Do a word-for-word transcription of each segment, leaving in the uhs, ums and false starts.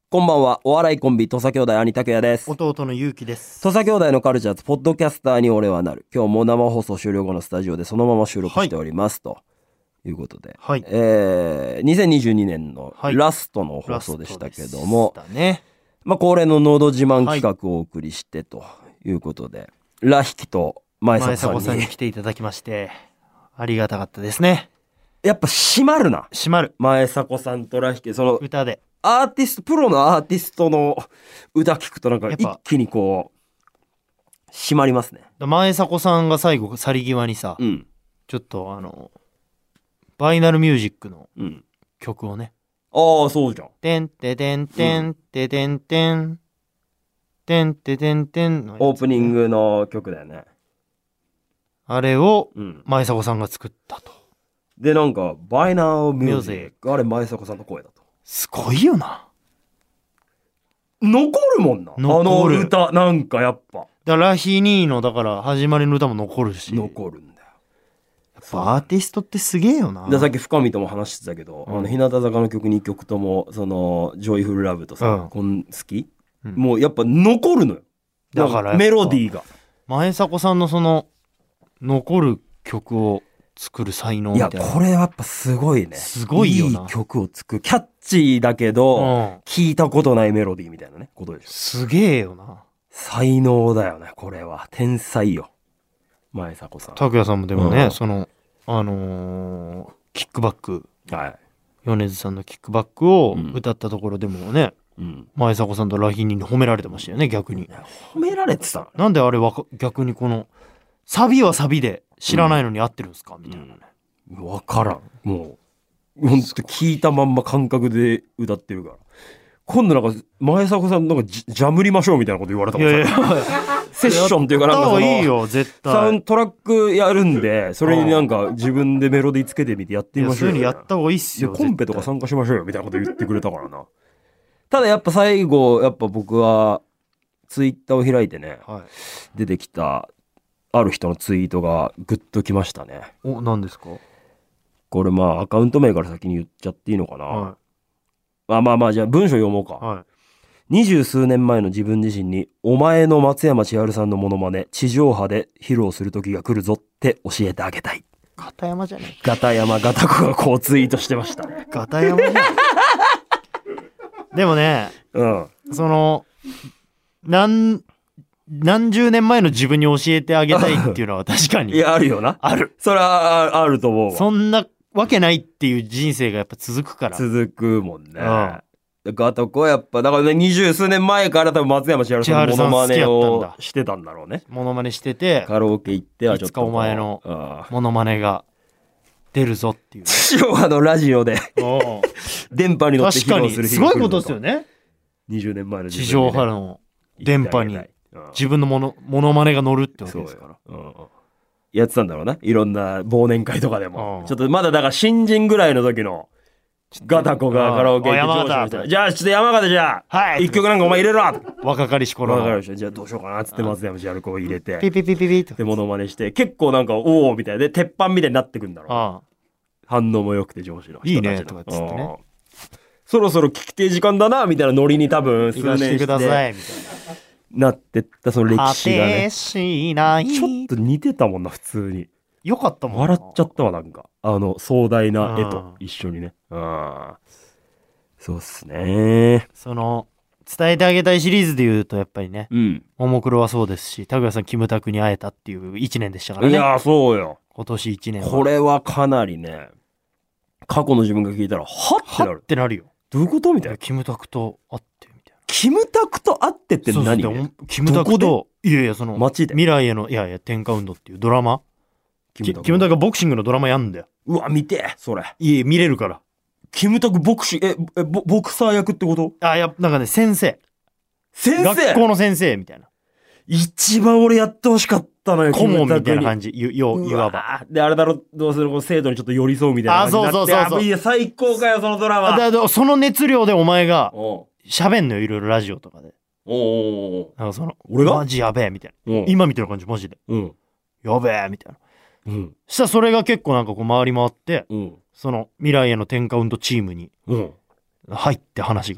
こんばんは。お笑いコンビ土佐兄弟兄拓也です。 弟のゆうきです。 土佐兄弟のカルチャーズポッドキャスターに俺はなる。今日も生放送終了後のスタジオでそのまま収録しております、はい、ということで、 はい、 えー、にせんにじゅうにねんのラストの放送でしたけども、 はいね、 まあ恒例ののど自慢企画をお送りしてということで、はい、ラヒキと前迫さんにさんに来ていただきましてありがたかったですね。 やっぱ締まるな。 締まる。 前迫さんとラヒキ、その歌でアーティスト、プロのアーティストの歌聞くとなんか一気にこう締まりますね。 前迫さんが最後去り際にさ、うん、ちょっとあのバイナルミュージックの曲をね、 うん、ああそうじゃん。 てんててんてんててんてんてんててんてんのオープニングの曲だよね。 あれを前迫さんが作ったと。 でなんかバイナルミュージック、あれ前迫さんの声だと。 すごいよな。 残るもんな。あの歌なんかやっぱ。 だラヒニーのだから始まりの歌も残るし。 残るんだよ。 やっぱアーティストってすげえよな。 でさっき深見とも話してたけど、うん、あの日向坂の曲にきょくともそのジョイフルラブとさ、うん、こん好き、うん、もうやっぱ残るのよ。だからメロディーが。 前迫さんのその残る曲を作る才能みたいな。 いやこれやっぱすごいね。 すごいよな。 いい曲を作る。キャッチーだけど、うん、聞いたことないメロディーみたいなねことでしょ。 すげえよな。 才能だよねこれは。天才よ前迫さん。 拓也さんもでもね、うん、そのあのー、キックバック、はい、米津さんのキックバックを歌ったところでもね、うん、前迫さんとラヒニに褒められてましたよね。逆に褒められてた。 なんであれは逆にこのサビはサビで知らないのに合ってるんですか、うん、みたいなね。 分からん。もうほんと聞いたまんま感覚で歌ってるから。今度なんか前迫さんなんかジャムりましょうみたいなこと言われたもん。いやいやセッションっていうかなんかそのいいよ絶対サウンドトラックやるんでそれになんか自分でメロディーつけてみてやってみましょうよ。 そういうのやった方がいいっすよ。 コンペとか参加しましょうよみたいなこと言ってくれたからな。ただやっぱ最後やっぱ僕はツイッターを開いてね、はい、出てきたある人のツイートがグッときましたね。 お、何ですかこれ。まあアカウント名から先に言っちゃっていいのかな、はい、まあまあまあじゃあ文章読もうか、はい、二十数年前の自分自身にお前の松山千春さんのモノマネ地上波で披露する時が来るぞって教えてあげたい。 片山じゃねえか。片山片子がこうツイートしてましたね。 片山じゃでもね、うん、その何何十年前の自分に教えてあげたいっていうのは確かにいやあるよな。 ある。 それはあると思うわ。 そんなわけないっていう人生がやっぱ続くから。 続くもんね。うん、ガトコはやっぱだからね二十数年前から多分松山千春さんのモノマネをしてたんだろうね。 モノマネしててカラオケ行ってはちょっといつかお前のモノマネが出るぞっていう、ね。 地上波のラジオで電波に乗って披露する日が来るのか。 すごいことですよね。 にじゅうねんまえの地上波の電波に自分のモノモノマネが乗るってわけですから。うん、 やってたんだろうな。いろんな忘年会とかでも。ちょっとまだだから新人ぐらいの時のガタコがカラオケ行って上司みじゃあちょっと山形じゃあ、はい、一曲なんかお前入れろ。若かりし頃の。 若かりしじゃあどうしようかなっつって松山千春子を入れてピピピピピでモノマネして結構なんかおおみたいで鉄板みたいになってくんだろう。ああ反応も良くて上司の人たちのいいねとかっつってね。 そろそろ聞きてえ時間だなみたいなノリに多分数年してくださいみたいななってったその歴史がねしないちょっと似てたもんな普通に。 よかったもん。 笑っちゃったわなんかあの壮大な絵と一緒にね。あそうっすね。 その伝えてあげたいシリーズで言うとやっぱりね、うん、ももクロはそうですし拓也さんキムタクに会えたっていういちねんでしたからね。 いやそうよ今年いちねんは。 これはかなりね過去の自分が聞いたらはってなる。 はってなるよ。 どういうことみたいな。 キムタクと会ってみたいな。 キムタクと会ってって何？そうそうキムタクといやいやその街で未来へのいやいやテンカウンドっていうドラマキムタクキムタクがボクシングのドラマやんだよ。 うわ見てそれ。 いや見れるから。 キムタクボクシングええ ボ, ボクサー役ってこと？ あいやなんかね先生先生学校の先生みたいな。 一番俺やってほしかったのよ。 顧問みたいな感じいわばであれだろどうするこう生徒にちょっと寄り添うみたいな感じになって。あそうそうそうそう。いや最高かよそのドラマ。 だだその熱量でお前が喋んのよいろいろラジオとかで。 おおなんかその俺がマジやべえみたいな今みたいな感じマジで、うん、やべえみたいな、うん、したらそれが結構なんかこう回り回って、うん、その未来へのテンカウントチームに入って話が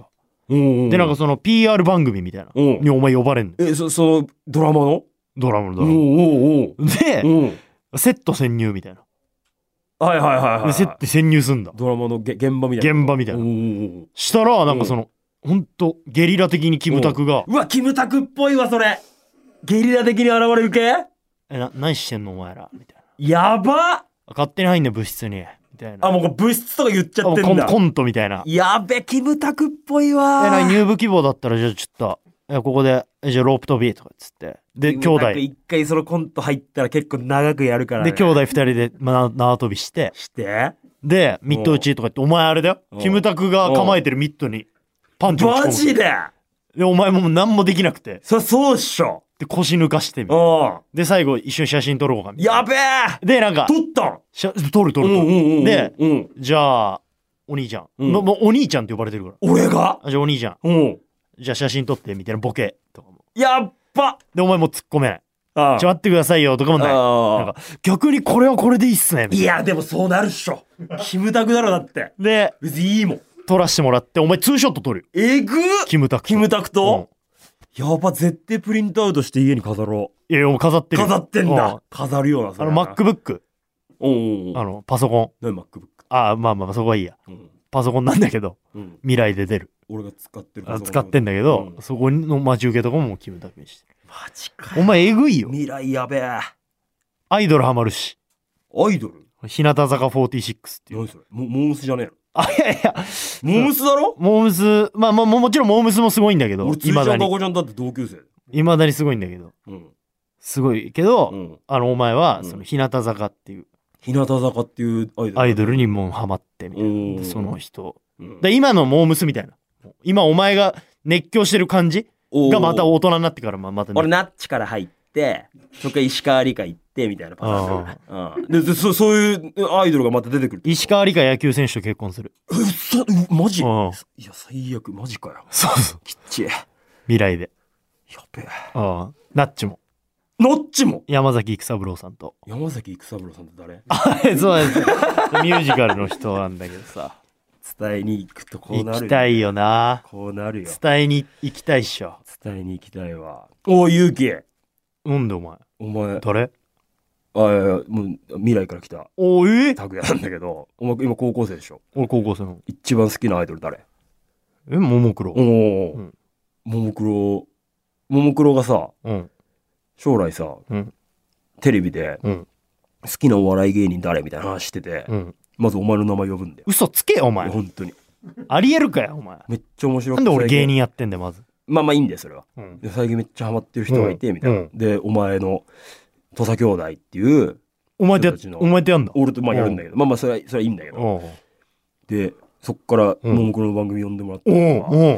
でなんかその ピーアール 番組みたいなにお前呼ばれんの。 えそそのドラマのドラマのドラマでセット潜入みたいな。 はいはいはいはい。 セット潜入すんだ。 ドラマの現場みたいな。現場みたいな。したらなんかそのほんとゲリラ的にキムタクが。 うわキムタクっぽいわそれ。ゲリラ的に現れる系？ えな何してんのお前らみたいな。 やば。 勝手に入んね部室に。みたいな。 あもう物質とか言っちゃってんだ。 コントみたいな。 やべキムタクっぽいわ。 えな入部希望だったらじゃあちょっといやここでじゃあロープ跳びとかっつってで兄弟一回そのコント入ったら結構長くやるからね。 で兄弟二人で縄跳びしてしてでミット打ちとか言ってお前あれだよキムタクが構えてるミットにパンチを打ち込む。 マジで。 でお前もう何もできなくてそそうっしょ。 で腰抜かしてみたいな。で最後一緒に写真撮ろうかみたいな。 やべえ。 でなんか撮ったん撮る撮る撮るで、うん、じゃあお兄ちゃん、うん、もうお兄ちゃんって呼ばれてるから俺がじゃあお兄ちゃん、うん、じゃあ写真撮ってみたいなボケとかもやっばでお前も突っ込めないああちょ待ってくださいよとかもないなんか逆にこれはこれでいいっすねみたいな。 いやでもそうなるっしょキムタクだろだってで別にいいもん撮らしてもらってお前ツーショット撮るよえぐキムタクキムタクと、うん、やば絶対プリントアウトして家に飾ろう。いやいやもう飾ってる飾ってんだ、うん、飾るようなそれあの MacBook おうおうあのパソコン何 MacBook ああまあまあそこはいいや、うん、パソコンなんだけど、うん、未来で出る俺が使ってるパソコン使ってんだけど、うん、そこの待ち受けとかもキムタクにしてる。 マジかお前えぐいよ未来やべえ。 アイドルハマるしアイドル日向坂フォーティーシックスっていう。 何それモモームスじゃねえの。 あいやいやモームスだろ。 モームスまあまあもちろんモームスもすごいんだけど俺ついちゃんかこちゃんだって同級生いまだにすごいんだけど、うん、すごいけど、うん、あのお前はその日向坂っていう、 日向坂っていうアイドルアイドルにもうハマってみたいなその人、うん、で今のモームスみたいな今お前が熱狂してる感じがまた大人になってからまた、ね、 俺ナッチから入ってそっから石川理香行ってみたいなパターンで, で そ, そういうアイドルがまた出てくる。 石川理香野球選手と結婚する。 えそマジ。いや最悪マジかよ。 そうそうきっちい未来でやべえ。 ああナッチもナッチも山崎育三郎さんと。 山崎育三郎さんって誰？ あそうですミュージカルの人なんだけどさ伝えに行くとこうなるよ、ね、 行きたいよな。 こうなるよ。 伝えに行きたいっしょ。 伝えに行きたいわ。おお勇気なんでお前お前誰？ あいやいやもう未来から来たおえ拓也なんだけどお前今高校生でしょ。 俺高校生の一番好きなアイドル誰？ えももクロ。おお、うん、ももクロももクロがさ、うん、将来さ、うん、テレビで、うん、好きなお笑い芸人誰みたいな話してて、うん、まずお前の名前呼ぶんだよ。 嘘つけよお前。 本当にありえるかよお前。 めっちゃ面白い。 なんで俺芸人やってんだよまず。 まあまあいいんだよそれは、うん、で最近めっちゃハマってる人がいてみたいな、うん、でお前の土佐兄弟っていうお前ってお前ってやんだ。 俺とまあやるんだけど、まあまあそれはそれはいいんだけど、でそっからももクロの番組呼んでもらって、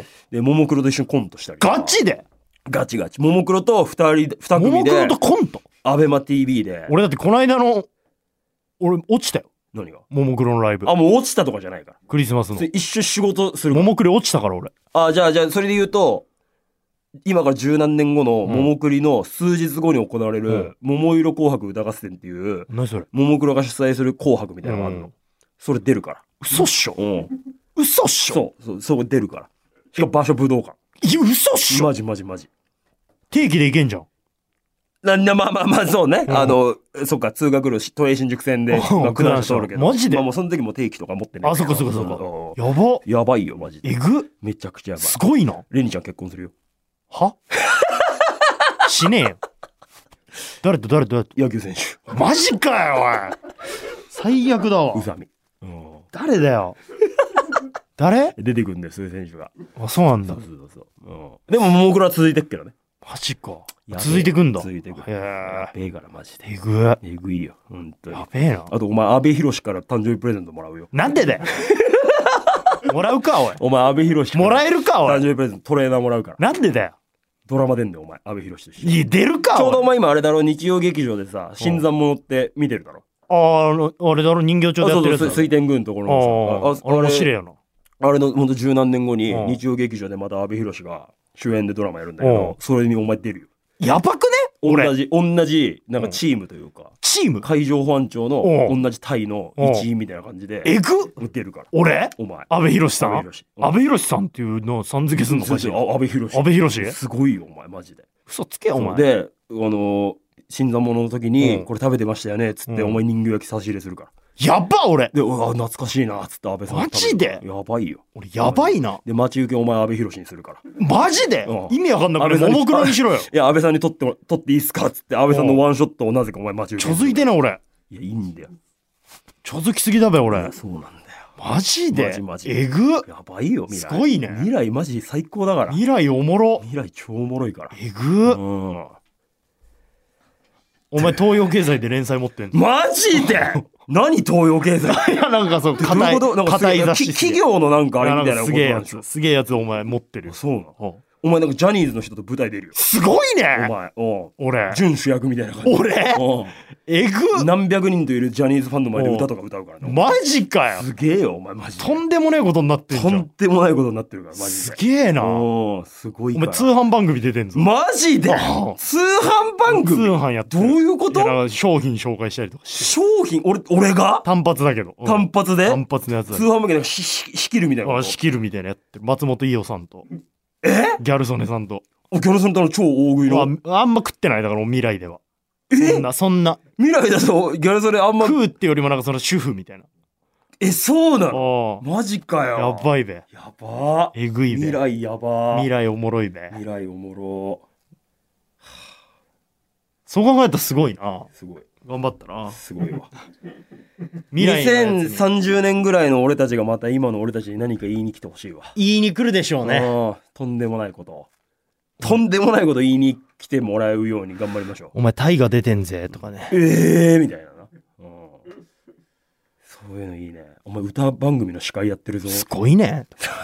でももクロと一緒にコントしたり。 ガチでガチガチももクロと二人二組でももクロとコントアベマ ティービー で。 俺だってこの間の俺落ちたよ。 何が？ ももクロのライブ。 あもう落ちたとかじゃないからクリスマスの一緒仕事するももクロ落ちたから俺。 あじゃあじゃあそれで言うと今から十何年後のももクリの数日後に行われる「桃色紅白歌合戦」っていう何それももクロが主催する紅白みたいなのがあるの、うん、それ出るから。 嘘っしょ、 うん、 嘘っしょ。 そうそうそう出るから。しかも場所武道館。 いや嘘っしょ。 マジマジマジ定期で行けんじゃん。 なんだまあまあまあそうね、うん、あのそっか通学路都営新宿線で九段下通るけどマジで、 まあ、もうその時も定期とか持ってね。 あそこそこそこやばやばいよマジで。 えぐめちゃくちゃやばい。 すごいな。 レニちゃん結婚するよ。 はしねえよ。誰と誰と誰と。 野球選手。 マジかよおい最悪だわ。 宇佐美、 うん、誰だよ誰出てくるんだよそういう選手が。 あそうなんだ。 そうそうそう、うん、でもももクロは続いてっけどね。 マジか続いてくんだ。 続いてくる。 やべえからマジで。 えぐえぐいよ本当に。 やべえな。 あとお前阿部寛から誕生日プレゼントもらうよ。 なんでだよもらうかおい。 お前阿部寛もらえるかおい。 誕生日プレゼントトレーナーもらうから。 なんでだよ。 ドラマ出んだよお前阿部寛と一緒に。 いや出るか。 ちょうどお前今あれだろ日曜劇場でさ新参者って見てるだろ。 あああれだろ人形町でやってるやつだろ。 水天宮のところのさああれ面白いよな。 あれのほんと十何年後に日曜劇場でまた阿部寛が主演でドラマやるんだけどそれにお前出るよ。 やばくね。 同じ同じなんかチームというか、うん、 チーム海上保安庁の同じ隊の一員みたいな感じでえぐ打ってるから。 俺お前阿部寛さん阿部寛さんっていうのをさん付けすんのかしら。 阿部寛阿部寛すごいよお前マジで。 嘘つけお前であの新参者の時にこれ食べてましたよねっつって、うん、お前人形焼き差し入れするから。 やっば俺で、うわ懐かしいなっつって安倍さんマジでやばいよ俺やばいな。 で待ち受けお前安倍寛にするから。 マジで、うん、意味わかんなくてももクロにしろよ。 いや安倍さんに取って取っていいっすかっつって安倍さんのワンショットをなぜかお前待ち受けちょづいてな俺。 いやいいんだよちょづきすぎだべ俺。 そうなんだよマジでマジマジえぐやばいよ未来すごいね。 未来マジ最高だから。 未来おもろ未来超おもろいからえぐ、うん、お前東洋経済で連載持ってんのマジで何東洋経済いやなんかそう硬い硬い雑誌企業のなんかあれみたいなすげえやつすげえやつお前持ってるよ。 そうなの。お前なんかジャニーズの人と舞台出るよ。 すごいねお前お俺準主役みたいな感じ。 俺えぐ何百人といるジャニーズファンの前で歌とか歌うからね。 マジかよすげえよお前マジで。 とんでもねえことになってんじゃん。 とんでもないことになってるからマジで。 すげえなおすごいから。 お前通販番組出てんぞ。 マジで通販番組通販やってどういうこと？ 商品紹介したりとかして。 商品俺俺が単発だけど、 うん、単発で単発のやつだ。 通販番組で仕切るみたいな。 あ仕切るみたいなやってる。松本伊代さんとえギャル曽根さんと。 ギャル曽根との超大食いのあ, あんま食ってないだから未来では。 えそんなそんな未来だとギャル曽根あんま食うってよりもなんかその主婦みたいな。 えそうなのマジかよ。 やばいべやばえぐいべ未来やば未来おもろいべ未来おもろ。 そう考えたらすごいな。 すごい頑張ったな。 すごいわ未来にせんさんじゅうねんぐらいの俺たちがまた今の俺たちに何か言いに来てほしいわ。 言いに来るでしょうね。 とんでもないこととんでもないこと言いに来てもらうように頑張りましょう。 お前タイが出てんぜとかね。 ええー、みたいなな、うん、そういうのいいね。お前歌番組の司会やってるぞ。 すごいね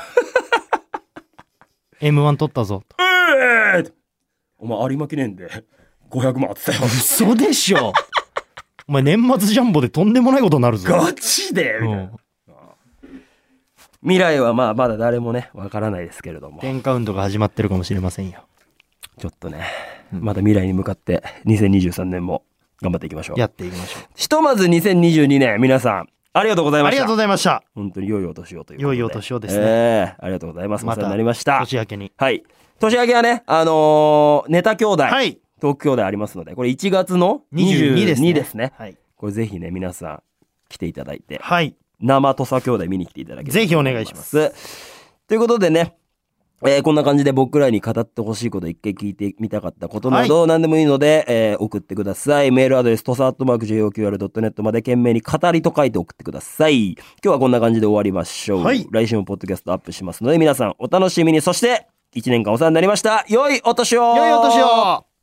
エムワン 取ったぞ。 ええー、お前有馬記念でごひゃくまんあってたよ。 嘘でしょお前年末ジャンボでとんでもないことになるぞ。 ガチでみたいな、うん、未来はまあまだ誰もねわからないですけれどもテンカウントが始まってるかもしれませんよ。 ちょっとね、うん、まだ未来に向かってにせんにじゅうさんねんも頑張っていきましょう。 やっていきましょう。 ひとまずにせんにじゅうにねん皆さんありがとうございました。 ありがとうございました。 本当に良いお年をということで。 良いお年をですね、 えー、ありがとうございます。またお世話になりました。 年明けに。 はい。年明けはね、あのー、ネタ兄弟、 はい、 トーク兄弟ありますので、これいちがつのにじゅうにですね。ですね。 はい。 これぜひね、皆さん来ていただいて、 はい。 生土佐兄弟見に来ていただければぜひお願いします。 ということでね、えー、こんな感じで僕らに語ってほしいこと一回聞いてみたかったことなど、はい、何でもいいので、えー、送ってください。メールアドレストサアットマーク ジェイオーキューアールドットネット まで懸命に語りと書いて送ってください。今日はこんな感じで終わりましょう。はい、来週もポッドキャストアップしますので皆さんお楽しみに。そしていちねんかんお世話になりました。良いお年を。 良いお年を。